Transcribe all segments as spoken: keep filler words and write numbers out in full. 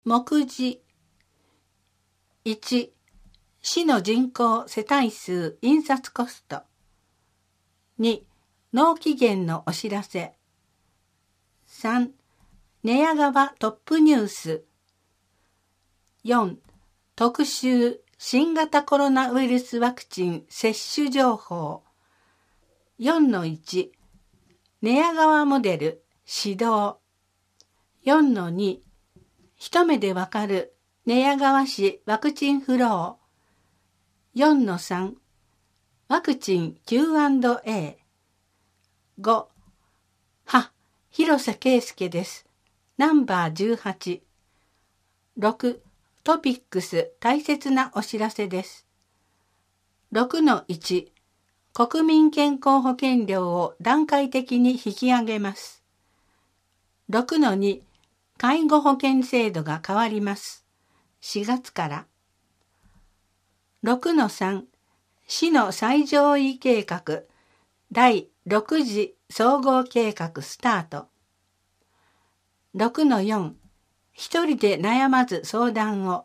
目次いち、市の人口世帯数印刷コスト。に、納期限のお知らせ。さん、寝屋川トップニュース。よん、特集新型コロナウイルスワクチン接種情報。よんのいち、寝屋川モデル始動。よんのに、一目でわかる寝屋川市ワクチンフロー。よんのさん、ワクチン キューアンドエー。ご、は、広瀬圭介です。ナンバーじゅうはち。ろく、トピックス大切なお知らせです。ろくのいち、国民健康保険料を段階的に引き上げます。ろくのに、介護保険制度が変わります。しがつから。ろくのさん、市の最上位計画、だいろく次総合計画スタート。ろくのよん、一人で悩まず相談を。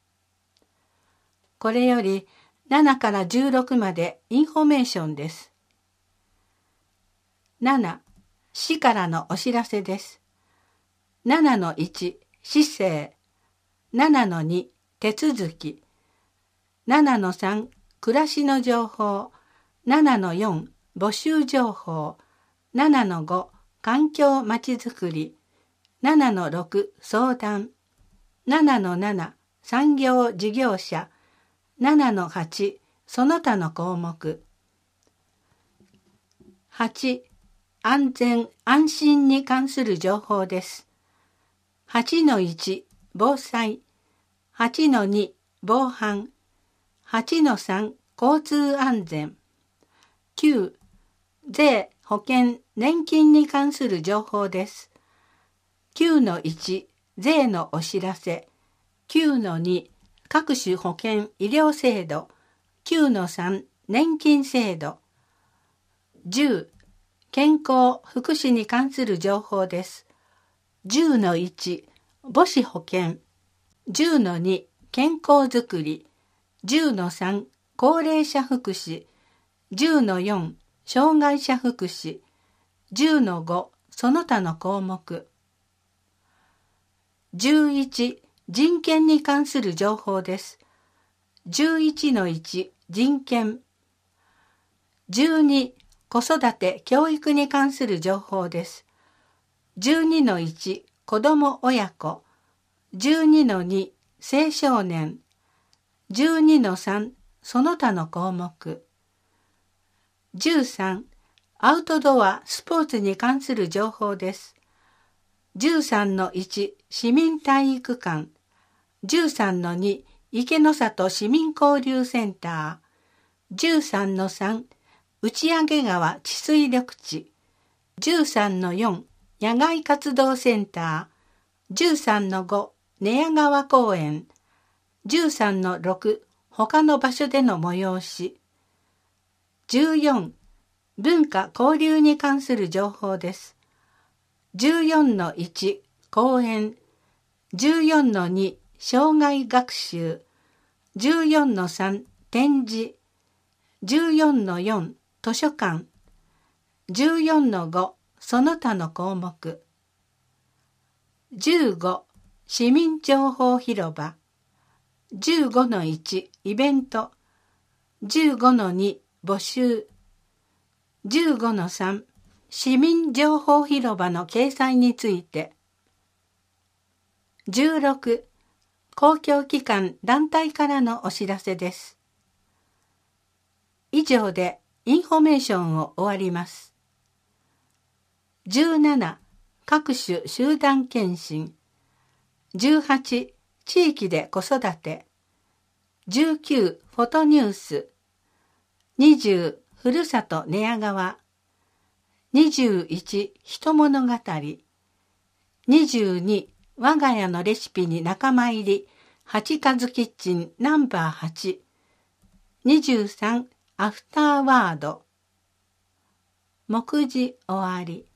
これよりななからじゅうろくまでインフォメーションです。なな、市からのお知らせです。ななのいち、市政。ななのに、手続き。ななのさん、暮らしの情報。ななのよん、募集情報。ななのご、環境まちづくり。ななのろく、相談。ななのなな、産業事業者。ななのはち、その他の項目。はち、安全安心に関する情報です。はちのいち、防災。はちのに、防犯。はちのさん、交通安全。きゅう、税、保険、年金に関する情報です。きゅうのいち、税のお知らせ。きゅうのに、各種保険医療制度。きゅうのさん、年金制度。じゅう、健康福祉に関する情報です。じゅうのいち、母子保険。じゅうのに、健康づくり。じゅうのさん、高齢者福祉。じゅうのよん、障害者福祉。じゅうのご、その他の項目。じゅういち、人権に関する情報です。じゅういちのいち、人権。じゅうに、子育て教育に関する情報です。じゅうにのいち、子ども親子。じゅうにのに、青少年。じゅうにのさん、その他の項目。じゅうさん、アウトドアスポーツに関する情報です。じゅうさんのいち、市民体育館。じゅうさんのに、池の里市民交流センター。じゅうさんのさん、打上川治水緑地。じゅうさんのよん、野外活動センター。じゅうさんのご、寝屋川公園。じゅうさんのろく、他の場所での催し。じゅうよん、文化交流に関する情報です。じゅうよんのいち、講演。じゅうよんのに、障害学習。じゅうよんのさん、展示。じゅうよんのよん、図書館。じゅうよんのご、その他の項目。じゅうご、市民情報広場。じゅうごのいち、イベント。じゅうごのに、募集。じゅうごのさん、市民情報広場の掲載について。じゅうろく、公共機関団体からのお知らせです。以上でインフォメーションを終わります。じゅうなな、各種集団検診。じゅうはち、地域で子育て。じゅうきゅう、フォトニュース。にじゅう、ふるさと寝屋川。にじゅういち、人物語。にじゅうに、我が家のレシピに仲間入り。八数キッチンナンバーはち。にじゅうさん、アフターワード。目次終わり。